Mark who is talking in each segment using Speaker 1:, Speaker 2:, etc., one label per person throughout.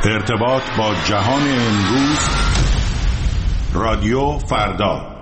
Speaker 1: ارتباط با جهان امروز، رادیو فردا.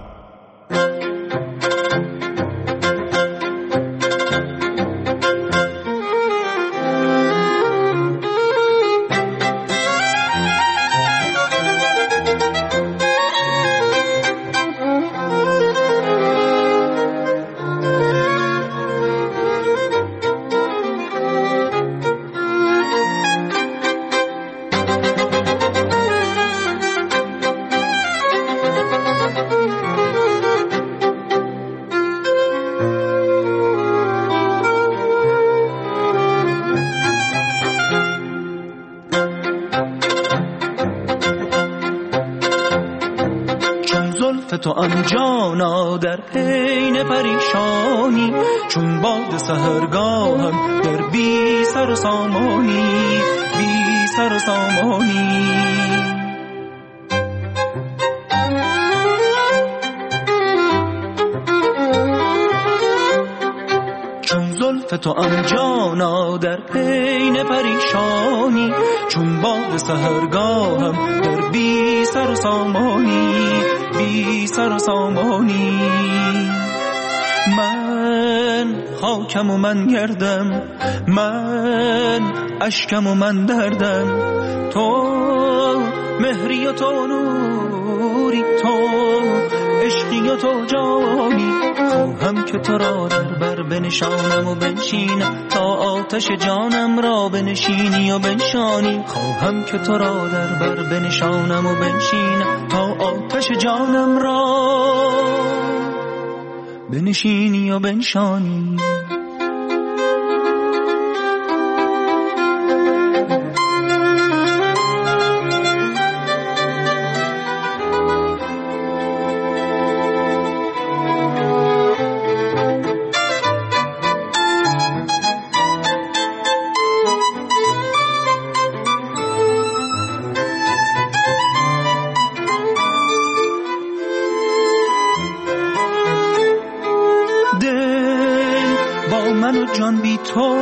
Speaker 2: تو آن جانا در حین پریشانی، چون باد سحرگاهم در بی سر و سامانی، بی سر و سامانی. چون زلف تو آن جانا در حین پریشانی، چون باد سحرگاهم در بی سر و سامانی، بی سر و سامانی. من خاکم و من گردم، من اشکم و من دردم، تو مهری و تو نوری، تو عشقی و تو جانی. خواهم که تو را در بر بنشانم و بنشینم، تا آتش جانم را بنشینی و بنشانی. خواهم که تو را در بر بنشانم و بنشینم، تا آتش جانم را بنشینی و بنشانی. جان بی تو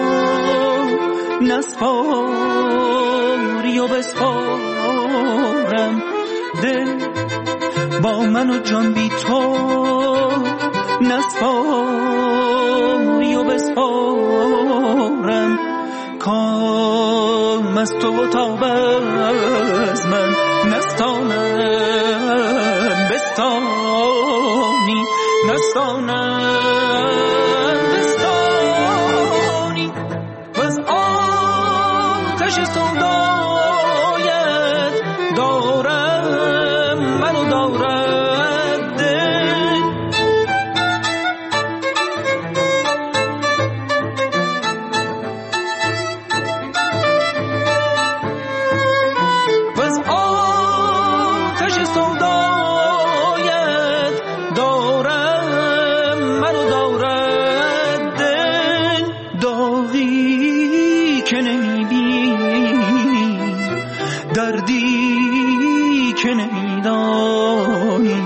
Speaker 2: نسپاری و بسپارم، دل با من و جان بی تو نسپاری و بسپارم. کام از تو و تاب از من نستانم بستانی، نستانم سودایت دارم منو دارد دل. و از آتش سودایت دارم منو دارد دل. داغی که نمیبینی، دردی که نمیدانی،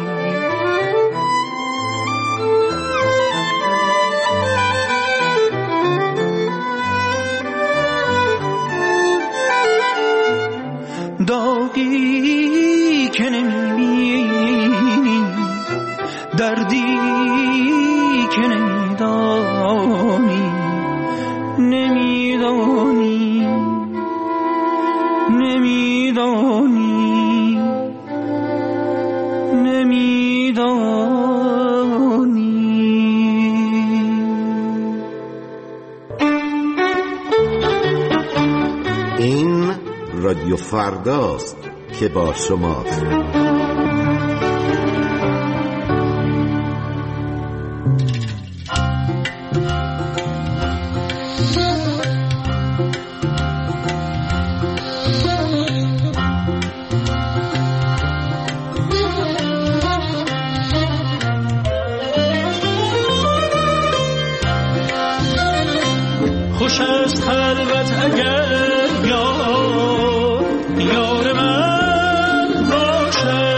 Speaker 2: داغی که نمیبینی، دردی که نمیدانی، نمیدانی، نمیدانی، نمیدانی.
Speaker 3: این رادیو فرداست که با شماست.
Speaker 2: خوش است خلوت اگر یار من باشد،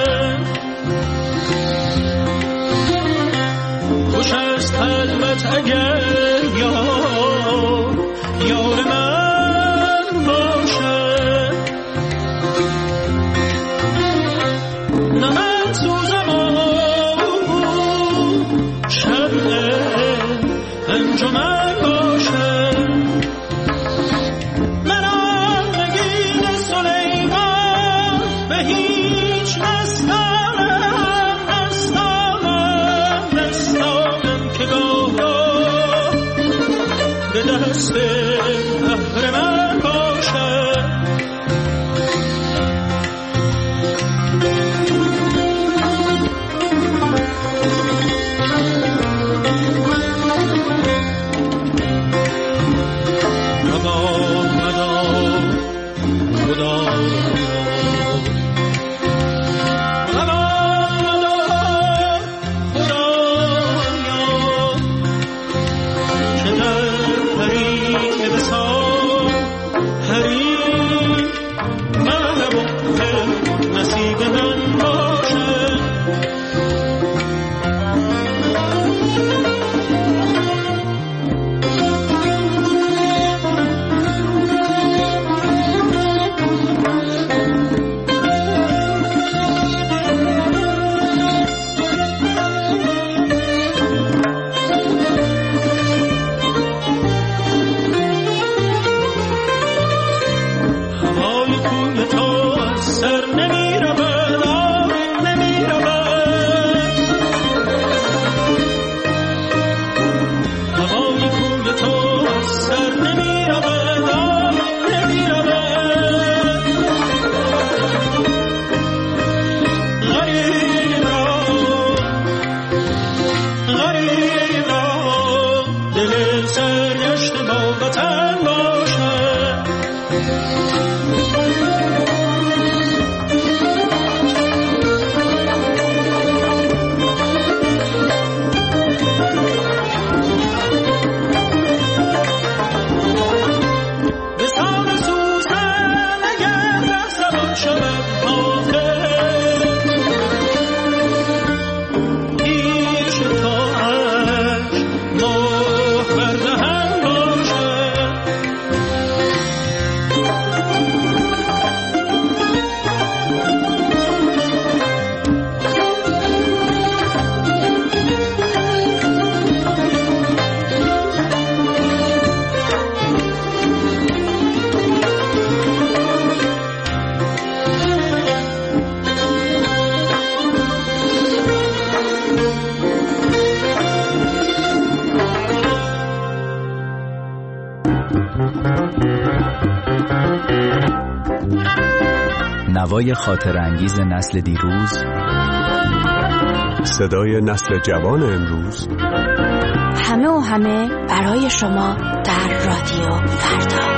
Speaker 4: نوای خاطر انگیز نسل دیروز،
Speaker 5: صدای نسل جوان امروز،
Speaker 6: همه و همه برای شما در رادیو فردا.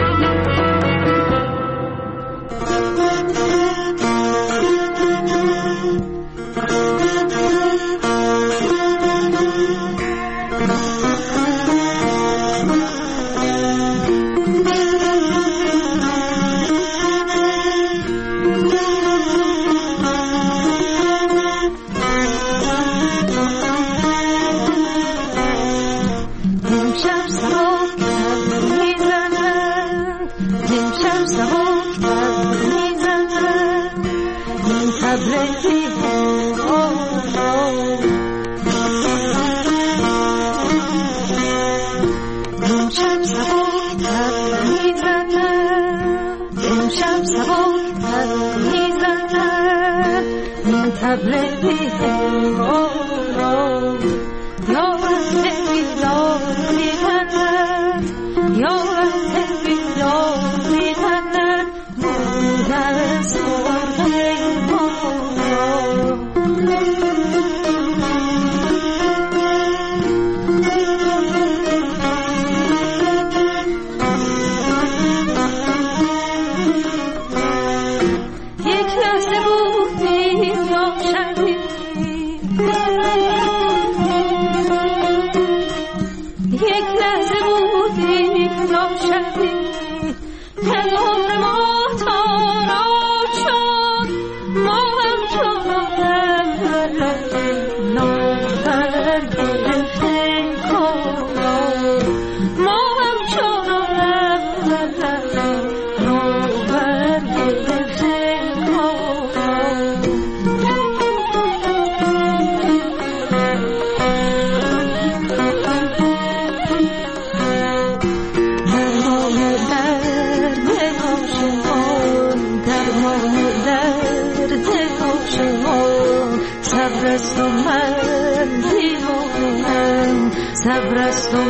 Speaker 7: صبرست و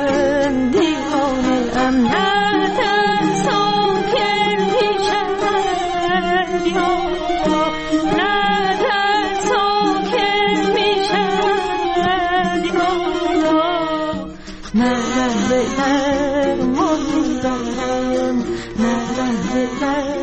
Speaker 7: من دیوانه ام ندر ساکن میشم ندر ساکن میشم ندر مردم ندر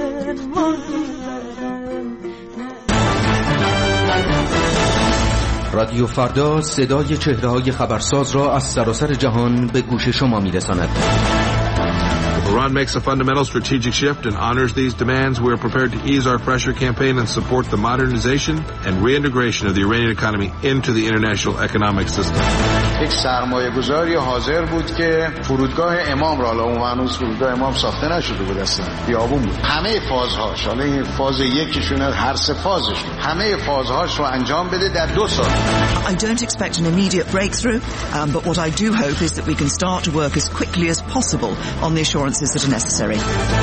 Speaker 8: رادیو فردا صدای چهره‌های خبرساز را از سراسر جهان به گوش شما می‌رساند.
Speaker 9: Iran makes a fundamental strategic shift and honors these demands. We are prepared to ease our pressure campaign and support the modernization and reintegration of the Iranian economy into the international economic system.
Speaker 10: یک سرمایه‌گذاری حاضر بود که فرودگاه امام را، اون هنوز فرودگاه امام ساخته نشده بود، اصلا بیابون بود، همه فازهاش، حالا این فاز یکیشون هر سه فازشون، همه فازهاش رو انجام بده در 2 سال.
Speaker 11: I don't expect an immediate breakthrough, but what I do hope is that we can start to work as quickly as possible on the assurances that are necessary.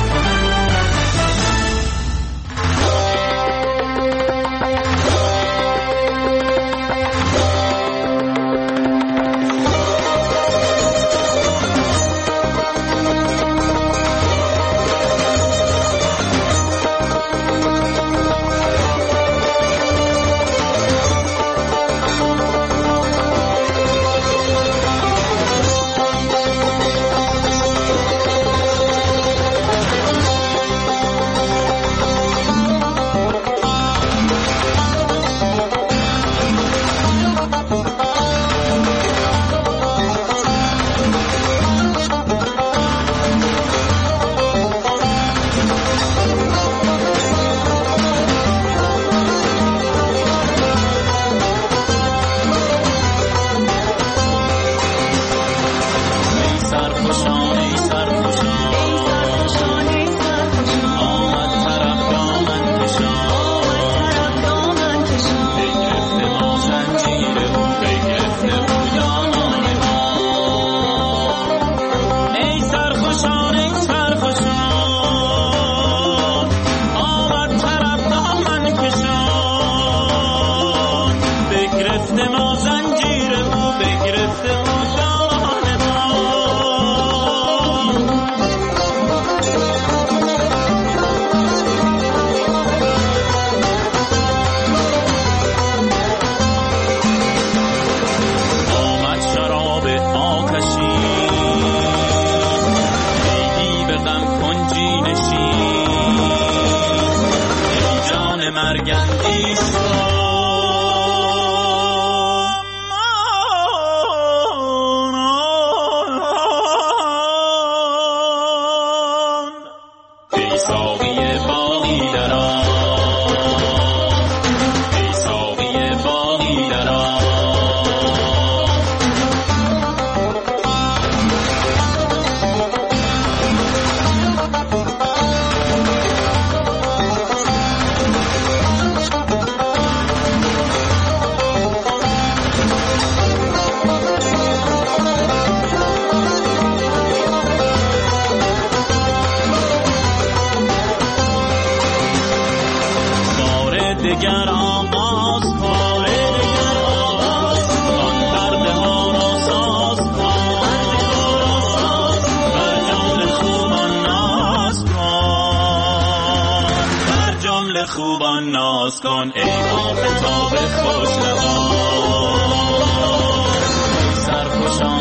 Speaker 2: خوبان ناز کن ای آفتاب خوش لبان، سرخوشان